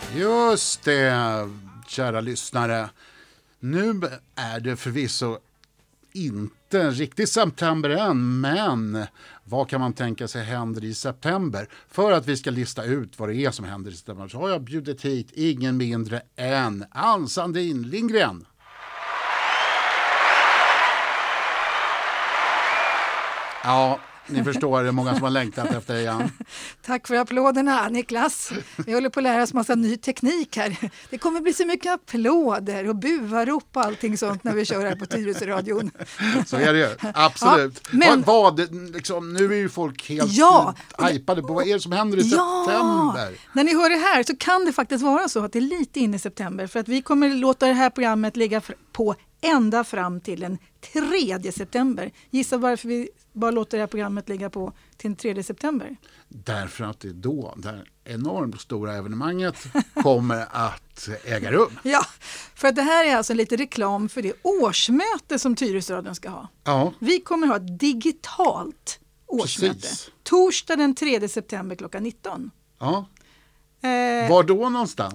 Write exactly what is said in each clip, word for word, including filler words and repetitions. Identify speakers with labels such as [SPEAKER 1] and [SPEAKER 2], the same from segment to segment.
[SPEAKER 1] Just det, kära lyssnare. Nu är det förvisso inte riktigt september än, men vad kan man tänka sig händer i september? För att vi ska lista ut vad det är som händer i september så har jag bjudit hit ingen mindre än Ann Sandin Lindgren. Ja, ni förstår, det är många som har längtat efter det igen.
[SPEAKER 2] Tack för applåderna, Niklas. Vi håller på att lära oss massa ny teknik här. Det kommer bli så mycket applåder och buarop och allting sånt när vi kör här på Tyresöradion.
[SPEAKER 1] Så är det ju, absolut. Ja, men, vad, vad, liksom, nu är ju folk helt
[SPEAKER 2] ja,
[SPEAKER 1] hypade på vad är det som händer i
[SPEAKER 2] ja,
[SPEAKER 1] september.
[SPEAKER 2] När ni hör det här så kan det faktiskt vara så att det är lite in i september. För att vi kommer låta det här programmet ligga på ända fram till den tredje september. Gissa varför vi bara låter det här programmet ligga på till den tredje september.
[SPEAKER 1] Därför att det är då det enormt stora evenemanget kommer att äga rum.
[SPEAKER 2] Ja, för att det här är alltså lite reklam för det årsmöte som Tyresöradion ska ha.
[SPEAKER 1] Ja.
[SPEAKER 2] Vi kommer ha ett digitalt årsmöte.
[SPEAKER 1] Precis.
[SPEAKER 2] Torsdag den tredje september klockan nitton.
[SPEAKER 1] Ja.
[SPEAKER 2] Eh,
[SPEAKER 1] Var då någonstans?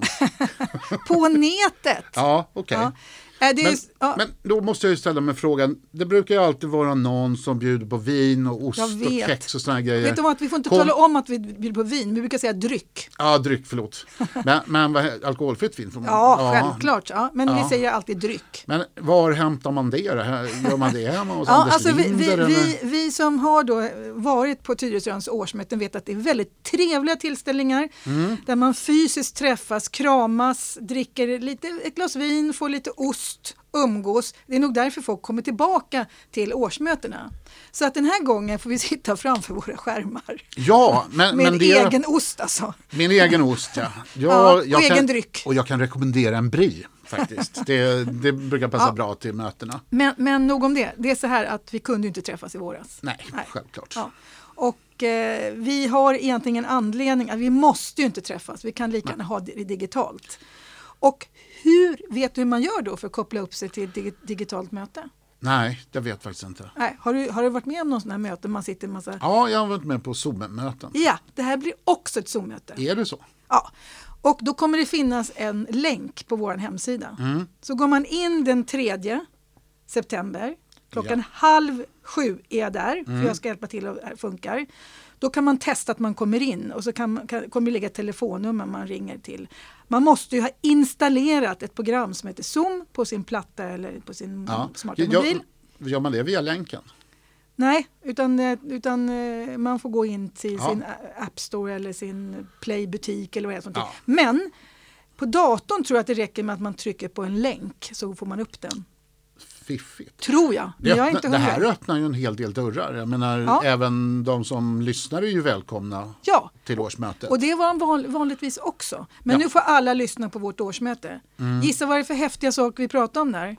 [SPEAKER 2] på nätet.
[SPEAKER 1] Ja, okej. Okay.
[SPEAKER 2] Ja. Äh,
[SPEAKER 1] men,
[SPEAKER 2] ja.
[SPEAKER 1] men då måste jag ju ställa mig frågan, det brukar ju alltid vara någon som bjuder på vin och ost och kex och såna grejer.
[SPEAKER 2] Vet du vad, vi får inte
[SPEAKER 1] Kom...
[SPEAKER 2] tala om att vi bjuder på vin, vi brukar säga dryck.
[SPEAKER 1] Ja, dryck, förlåt. men men vad, alkoholfritt vin får man?
[SPEAKER 2] Ja, ja. Självklart. Ja. Men
[SPEAKER 1] ja.
[SPEAKER 2] vi säger alltid dryck.
[SPEAKER 1] Men var hämtar man det? Gör man det hemma hos
[SPEAKER 2] ja,
[SPEAKER 1] Anders
[SPEAKER 2] alltså
[SPEAKER 1] Linder?
[SPEAKER 2] Vi, vi, vi, vi som har då varit på Tyresöradions årsmöten vet att det är väldigt trevliga tillställningar mm. där man fysiskt träffas, kramas, dricker lite, ett glas vin, får lite ost, umgås. Det är nog därför folk kommer tillbaka till årsmötena. Så att den här gången får vi sitta framför våra skärmar.
[SPEAKER 1] Ja, men,
[SPEAKER 2] med
[SPEAKER 1] men det är...
[SPEAKER 2] egen ost alltså.
[SPEAKER 1] Min egen ost, ja. Jag,
[SPEAKER 2] ja och
[SPEAKER 1] jag
[SPEAKER 2] egen
[SPEAKER 1] kan,
[SPEAKER 2] dryck.
[SPEAKER 1] Och jag kan rekommendera en brie faktiskt. Det, det brukar passa ja. bra till mötena.
[SPEAKER 2] Men, men nog om det. Det är så här att vi kunde ju inte träffas i våras.
[SPEAKER 1] Nej, Nej. självklart.
[SPEAKER 2] Ja. Och eh, vi har egentligen anledning att vi måste ju inte träffas. Vi kan lika gärna ha det digitalt. Och hur vet du hur man gör då för att koppla upp sig till ett dig- digitalt möte?
[SPEAKER 1] Nej, jag vet faktiskt inte.
[SPEAKER 2] Nej, har, du, har du varit med om någon sån här möte? Man sitter en massa...
[SPEAKER 1] Ja, jag har varit med på Zoom-möten.
[SPEAKER 2] Ja, det här blir också ett Zoom-möte.
[SPEAKER 1] Är det så?
[SPEAKER 2] Ja, och då kommer det finnas en länk på vår hemsida.
[SPEAKER 1] Mm.
[SPEAKER 2] Så går man in den tredje september, klockan ja. halv sju är jag där, mm. för jag ska hjälpa till att det funkar. Då kan man testa att man kommer in och så kan, kan, kommer det ligga ett telefonnummer man ringer till. Man måste ju ha installerat ett program som heter Zoom på sin platta eller på sin
[SPEAKER 1] ja.
[SPEAKER 2] smarta mobil.
[SPEAKER 1] Gör, gör man det via länken?
[SPEAKER 2] Nej, utan, utan man får gå in till
[SPEAKER 1] ja.
[SPEAKER 2] sin App Store eller sin Play-butik eller vad det är.
[SPEAKER 1] Ja.
[SPEAKER 2] Men på datorn tror jag att det räcker med att man trycker på en länk så får man upp den.
[SPEAKER 1] Fiffigt.
[SPEAKER 2] Tror jag.
[SPEAKER 1] Det,
[SPEAKER 2] jag är
[SPEAKER 1] öppna,
[SPEAKER 2] inte
[SPEAKER 1] det här öppnar ju en hel del dörrar. Jag menar, ja. även de som lyssnar är ju välkomna
[SPEAKER 2] ja.
[SPEAKER 1] till årsmötet.
[SPEAKER 2] Och det var van, vanligtvis också. Men ja. nu får alla lyssna på vårt årsmöte. Mm. Gissa vad det är för häftiga saker vi pratar om där?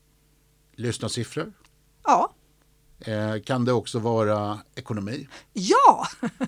[SPEAKER 1] Lyssna siffror.
[SPEAKER 2] Ja.
[SPEAKER 1] Eh, kan det också vara ekonomi?
[SPEAKER 2] Ja!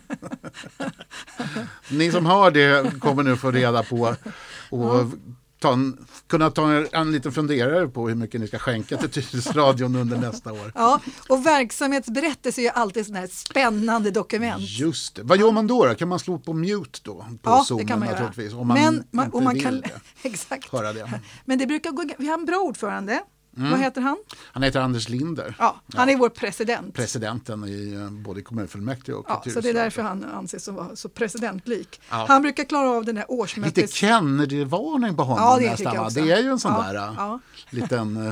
[SPEAKER 1] Ni som hör det kommer nu få reda på och ja. ta en, kunna ta en, en liten funderare på hur mycket ni ska skänka till Tyresöradion under nästa år.
[SPEAKER 2] Ja, och verksamhetsberättelse är ju alltid sådana här spännande dokument.
[SPEAKER 1] Just det. Vad gör man då? Kan man slå på mute då? På
[SPEAKER 2] ja,
[SPEAKER 1] Zoom,
[SPEAKER 2] det kan man
[SPEAKER 1] naturligtvis,
[SPEAKER 2] göra.
[SPEAKER 1] Om man
[SPEAKER 2] Men, man,
[SPEAKER 1] inte
[SPEAKER 2] och man
[SPEAKER 1] vill
[SPEAKER 2] kan,
[SPEAKER 1] det.
[SPEAKER 2] exakt.
[SPEAKER 1] Höra det.
[SPEAKER 2] Men det brukar gå, vi har en bra ordförande. Mm. Vad heter han?
[SPEAKER 1] Han heter Anders Linder.
[SPEAKER 2] Ja, han ja. är vår president.
[SPEAKER 1] Presidenten i både kommunfullmäktige och
[SPEAKER 2] ja, så det är därför han anses som så presidentlik. Ja. Han brukar klara av den här årsmötes...
[SPEAKER 1] Lite Kennedy-varning på honom
[SPEAKER 2] ja, det
[SPEAKER 1] nästan.
[SPEAKER 2] jag
[SPEAKER 1] Det är ju en sån
[SPEAKER 2] ja,
[SPEAKER 1] där
[SPEAKER 2] ja.
[SPEAKER 1] liten...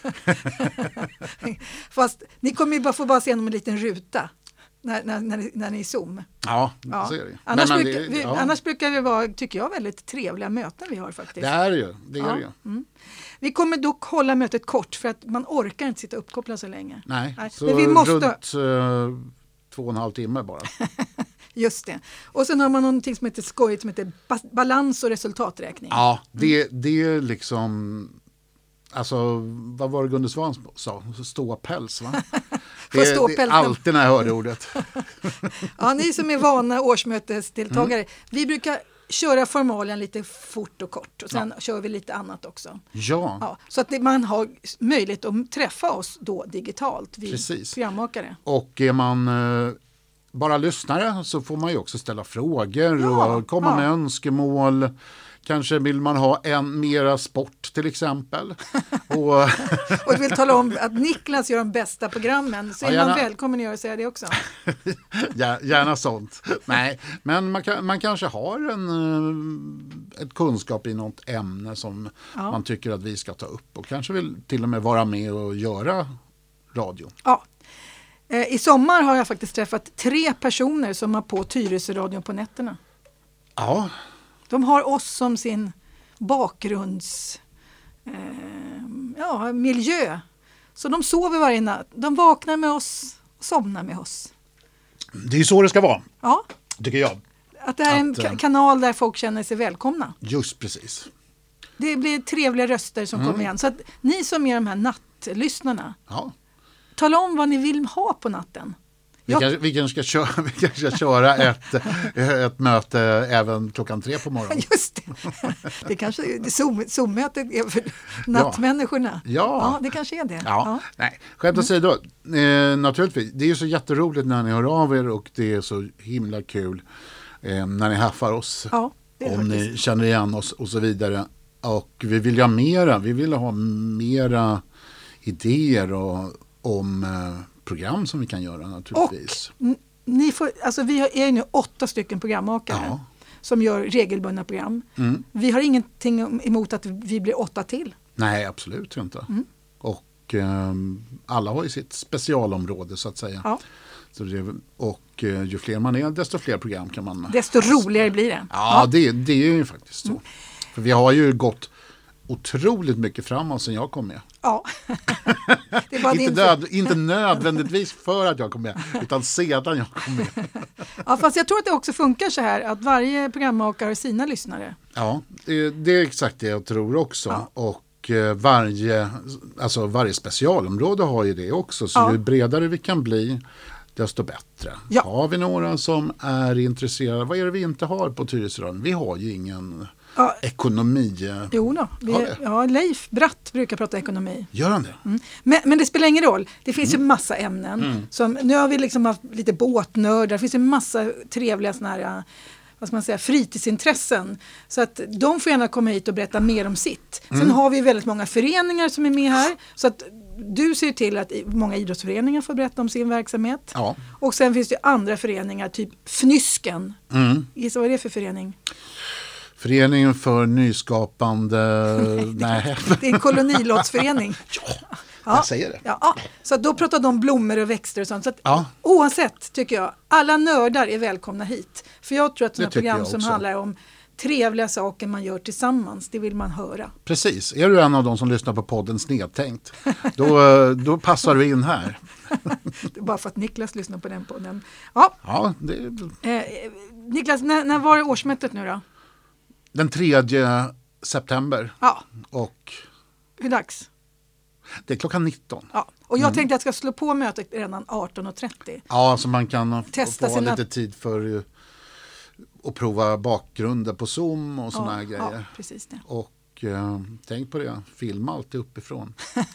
[SPEAKER 2] Fast ni kommer ju bara få bara se honom en liten ruta. När, när, när, ni, när ni är Zoom.
[SPEAKER 1] Ja,
[SPEAKER 2] ja.
[SPEAKER 1] så är det.
[SPEAKER 2] Annars,
[SPEAKER 1] men, men
[SPEAKER 2] brukar,
[SPEAKER 1] det,
[SPEAKER 2] vi,
[SPEAKER 1] ja.
[SPEAKER 2] annars brukar det vara, tycker jag, väldigt trevliga möten vi har faktiskt.
[SPEAKER 1] Det är ju. Det är
[SPEAKER 2] ja.
[SPEAKER 1] ju.
[SPEAKER 2] Mm. Vi kommer dock hålla mötet kort för att man orkar inte sitta uppkopplad så länge.
[SPEAKER 1] Nej, Nej. så
[SPEAKER 2] men vi måste...
[SPEAKER 1] runt uh, två och en halv timme bara.
[SPEAKER 2] Just det. Och sen har man någonting som heter skojigt som heter balans- och resultaträkning.
[SPEAKER 1] Ja, det, det är liksom... Alltså, vad var det Gunde Svan sa? Ståpäls, va? Det är, det är alltid när jag hörde ordet.
[SPEAKER 2] Ja, ni som är vana årsmötesdeltagare. Mm. Vi brukar köra formalien lite fort och kort. Och sen ja. kör vi lite annat också.
[SPEAKER 1] Ja.
[SPEAKER 2] ja så att det, man har möjlighet att träffa oss då digitalt. Vi
[SPEAKER 1] Precis.
[SPEAKER 2] programmakare.
[SPEAKER 1] Och är man eh, bara lyssnare så får man ju också ställa frågor
[SPEAKER 2] ja.
[SPEAKER 1] och komma
[SPEAKER 2] ja.
[SPEAKER 1] med önskemål. Kanske vill man ha en mera sport till exempel. och
[SPEAKER 2] och du vill tala om att Niklas gör de bästa programmen. Så
[SPEAKER 1] ja,
[SPEAKER 2] är
[SPEAKER 1] gärna,
[SPEAKER 2] man välkommen att göra säga det också.
[SPEAKER 1] Gärna sånt. Nej, men man, kan, man kanske har en ett kunskap i något ämne som ja. man tycker att vi ska ta upp. Och kanske vill till och med vara med och göra radio.
[SPEAKER 2] Ja. I sommar har jag faktiskt träffat tre personer som har på Tyresö-radion på nätterna.
[SPEAKER 1] Ja.
[SPEAKER 2] De har oss som sin bakgrunds eh, ja, miljö. Så de sover varje natt. De vaknar med oss och somnar med oss.
[SPEAKER 1] Det är ju så det ska vara.
[SPEAKER 2] Ja.
[SPEAKER 1] Tycker jag.
[SPEAKER 2] Att det här är en ka- kanal där folk känner sig välkomna.
[SPEAKER 1] Just precis.
[SPEAKER 2] Det blir trevliga röster som mm. kommer igen. Så att ni som är de här nattlyssnarna.
[SPEAKER 1] Ja.
[SPEAKER 2] Tala om vad ni vill ha på natten.
[SPEAKER 1] Vi, jag... kanske, vi, kanske ska köra, vi kanske ska köra ett, ett möte även klockan tre på morgonen.
[SPEAKER 2] Just det. Det kanske det Zoom, Zoom-mötet är för nattmänniskorna.
[SPEAKER 1] Ja.
[SPEAKER 2] Ja, det kanske är det.
[SPEAKER 1] Ja.
[SPEAKER 2] Ja.
[SPEAKER 1] Nej, skämt åsido, eh, naturligtvis. Det är ju så jätteroligt när ni hör av er och det är så himla kul eh, när ni haffar oss.
[SPEAKER 2] Ja, det är
[SPEAKER 1] om
[SPEAKER 2] faktiskt.
[SPEAKER 1] ni känner igen oss och så vidare. Och vi vill ha mera. Vi vill ha mera idéer och, om eh, program som vi kan göra naturligtvis.
[SPEAKER 2] Och ni får, alltså vi är ju nu åtta stycken programmakare
[SPEAKER 1] ja.
[SPEAKER 2] som gör regelbundna program.
[SPEAKER 1] Mm.
[SPEAKER 2] Vi har ingenting emot att vi blir åtta till.
[SPEAKER 1] Nej, absolut inte.
[SPEAKER 2] Mm.
[SPEAKER 1] Och eh, alla har ju sitt specialområde så att säga.
[SPEAKER 2] Ja.
[SPEAKER 1] Så det, och eh, ju fler man är, desto fler program kan man...
[SPEAKER 2] Desto roligare blir det.
[SPEAKER 1] Ja, ja. Det, det är ju faktiskt så. Mm. För vi har ju gått otroligt mycket framåt sen jag kom med.
[SPEAKER 2] Ja. Det är bara
[SPEAKER 1] inte, nöd, inte nödvändigtvis för att jag kom med, utan sedan jag kom med.
[SPEAKER 2] Ja, fast jag tror att det också funkar så här, att varje programmakare har sina lyssnare.
[SPEAKER 1] Ja, det, det är exakt det jag tror också. Ja. Och eh, varje, alltså varje specialområde har ju det också. Så ja. ju bredare vi kan bli, desto bättre. Ja. Har vi några som är intresserade, vad är det vi inte har på Tyresö? Vi har ju ingen... Ja. Ekonomi.
[SPEAKER 2] Jo då, vi, ja, Leif Bratt brukar prata ekonomi.
[SPEAKER 1] Gör han det?
[SPEAKER 2] Mm. Men, men det spelar ingen roll. Det finns mm. ju massa ämnen. Mm. Som, nu har vi liksom haft lite båtnördar. Det finns ju massa trevliga såna här, vad ska man säga, fritidsintressen. Så att de får gärna komma hit och berätta mer om sitt. Sen mm. har vi väldigt många föreningar som är med här. Så att du ser till att många idrottsföreningar får berätta om sin verksamhet.
[SPEAKER 1] Ja.
[SPEAKER 2] Och sen finns det andra föreningar, typ Fnysken.
[SPEAKER 1] Mm.
[SPEAKER 2] Gissa vad är det för förening?
[SPEAKER 1] Föreningen för nyskapande... Nej.
[SPEAKER 2] Det är en kolonilottsförening.
[SPEAKER 1] Ja, ja, jag säger det.
[SPEAKER 2] Ja, så att då pratar de om blommor och växter och sånt. Så att
[SPEAKER 1] ja.
[SPEAKER 2] Oavsett tycker jag, alla nördar är välkomna hit. För jag tror att sådana program som handlar om trevliga saker man gör tillsammans, det vill man höra.
[SPEAKER 1] Precis. Är du en av de som lyssnar på podden Snedtänkt, då, då passar du in här.
[SPEAKER 2] Det är bara för att Niklas lyssnar på den podden. Ja,
[SPEAKER 1] ja det...
[SPEAKER 2] eh, Niklas, när, när var det årsmötet nu då?
[SPEAKER 1] Den tredje september.
[SPEAKER 2] Ja.
[SPEAKER 1] Och
[SPEAKER 2] hur dags?
[SPEAKER 1] Det är klockan nitton.
[SPEAKER 2] Ja. Och jag mm. tänkte att jag ska slå på mötet redan arton och trettio.
[SPEAKER 1] Ja, så man kan
[SPEAKER 2] Testa
[SPEAKER 1] få
[SPEAKER 2] sina...
[SPEAKER 1] lite tid för att prova bakgrunder på Zoom och såna
[SPEAKER 2] ja,
[SPEAKER 1] här grejer.
[SPEAKER 2] Ja, precis det.
[SPEAKER 1] Och eh, tänk på det, filma alltid uppifrån.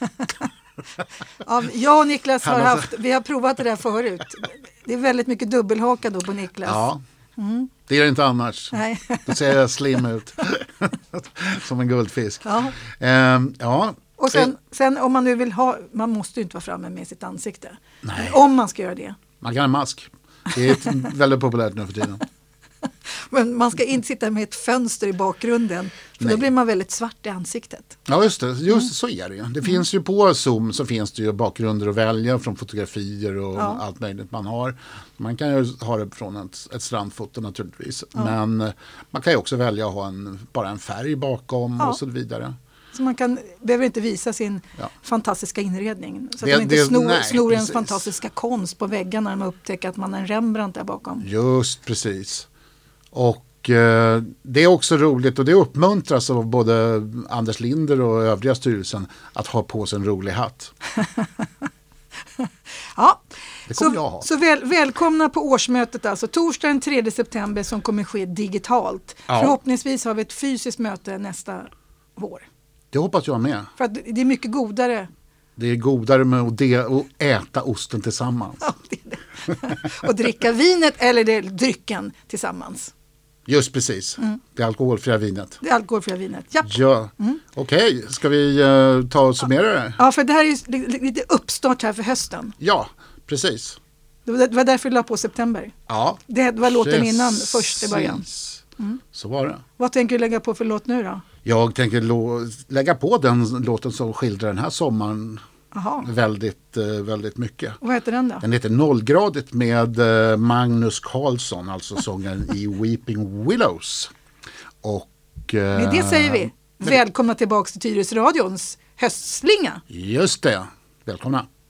[SPEAKER 2] Ja, jag och Niklas har haft, vi har provat det där förut. Det är väldigt mycket dubbelhaka då på Niklas.
[SPEAKER 1] Ja.
[SPEAKER 2] Mm.
[SPEAKER 1] Det är det inte annars.
[SPEAKER 2] Nej.
[SPEAKER 1] Då ser jag slim ut. Som en guldfisk.
[SPEAKER 2] Ja.
[SPEAKER 1] Ehm, ja.
[SPEAKER 2] Och sen, sen om man nu vill ha, man måste ju inte vara framme med sitt ansikte.
[SPEAKER 1] Nej.
[SPEAKER 2] Om man ska göra det.
[SPEAKER 1] Man kan ha en mask. Det är väldigt populärt nu för tiden.
[SPEAKER 2] Men man ska inte sitta med ett fönster i bakgrunden. För
[SPEAKER 1] Nej.
[SPEAKER 2] då blir man väldigt svart i ansiktet.
[SPEAKER 1] Ja just det, just mm. så är det ju. Det mm. finns ju på Zoom så finns det ju bakgrunder att välja från fotografier och ja. allt möjligt man har. Man kan ju ha det från ett, ett strandfoto naturligtvis. Ja. Men man kan ju också välja att ha en, bara en färg bakom ja. och så vidare.
[SPEAKER 2] Så man kan, behöver inte visa sin ja. fantastiska inredning. Så att
[SPEAKER 1] det,
[SPEAKER 2] de inte
[SPEAKER 1] det,
[SPEAKER 2] snor,
[SPEAKER 1] nej,
[SPEAKER 2] snor ens fantastiska konst på väggarna när man upptäcker att man är en Rembrandt där bakom.
[SPEAKER 1] Just precis. Och eh, det är också roligt och det uppmuntras av både Anders Linder och övriga styrelsen att ha på sig en rolig hatt.
[SPEAKER 2] Ja,
[SPEAKER 1] det kommer
[SPEAKER 2] så,
[SPEAKER 1] jag ha.
[SPEAKER 2] så väl, välkomna på årsmötet alltså. Torsdag den tredje september som kommer ske digitalt.
[SPEAKER 1] Ja.
[SPEAKER 2] Förhoppningsvis har vi ett fysiskt möte nästa vår.
[SPEAKER 1] Det hoppas jag med.
[SPEAKER 2] För att det är mycket godare.
[SPEAKER 1] Det är godare med att, de- att äta osten tillsammans.
[SPEAKER 2] Ja, det är det. Och dricka vinet eller det, drycken tillsammans.
[SPEAKER 1] Just precis. Mm. Det alkoholfria vinet.
[SPEAKER 2] Det alkoholfria vinet, ja.
[SPEAKER 1] Ja. Mm. Okej, okay. Ska vi uh, ta och summera det?
[SPEAKER 2] Ja, för det här är ju lite uppstart här för hösten.
[SPEAKER 1] Ja, precis.
[SPEAKER 2] Det var, det var därför vi la på september.
[SPEAKER 1] Ja,
[SPEAKER 2] det var låten precis. Innan först i början.
[SPEAKER 1] Mm. Så var det.
[SPEAKER 2] Vad tänker du lägga på för låt nu då?
[SPEAKER 1] Jag tänker lo- lägga på den låten som skildrar den här sommaren. Aha. Väldigt, väldigt mycket.
[SPEAKER 2] Vad heter den då?
[SPEAKER 1] Den heter Nollgradigt med Magnus Carlsson, alltså sångaren i Weeping Willows. Och,
[SPEAKER 2] med det säger vi välkomna tillbaka till Tyresö radions höstslinga.
[SPEAKER 1] Just det, välkomna.